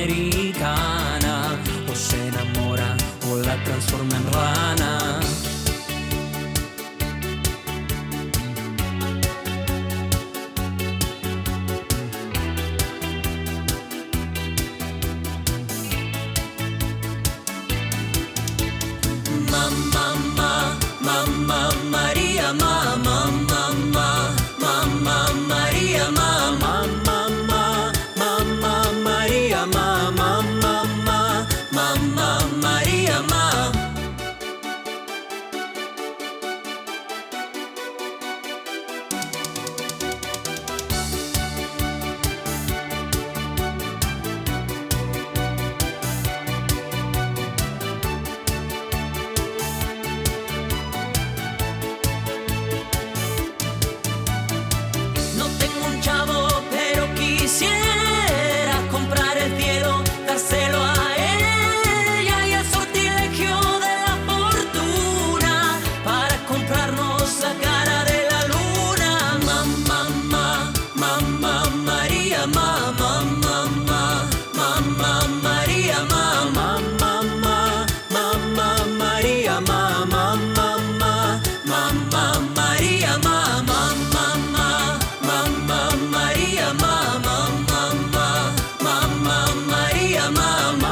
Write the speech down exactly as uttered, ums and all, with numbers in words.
americana, o se enamora o la transforma en rana. Mamma, ma, mamma Maria, mamma, mamma, mamma Maria, mamma, mamma, mamma Maria, mamma, mamma, mamma Maria, mamma. Quisiera comprar el cielo, dárselo a ella y el sortilegio de la fortuna para comprarnos la cara de la luna. Mamma, ma, mamma María, mamma, mamma, mamma María, mamma, mamma, mamma María, mamma, mamma, mamma María, mamma, mamma, mamma María, mamma. Mamma Maria, mamma.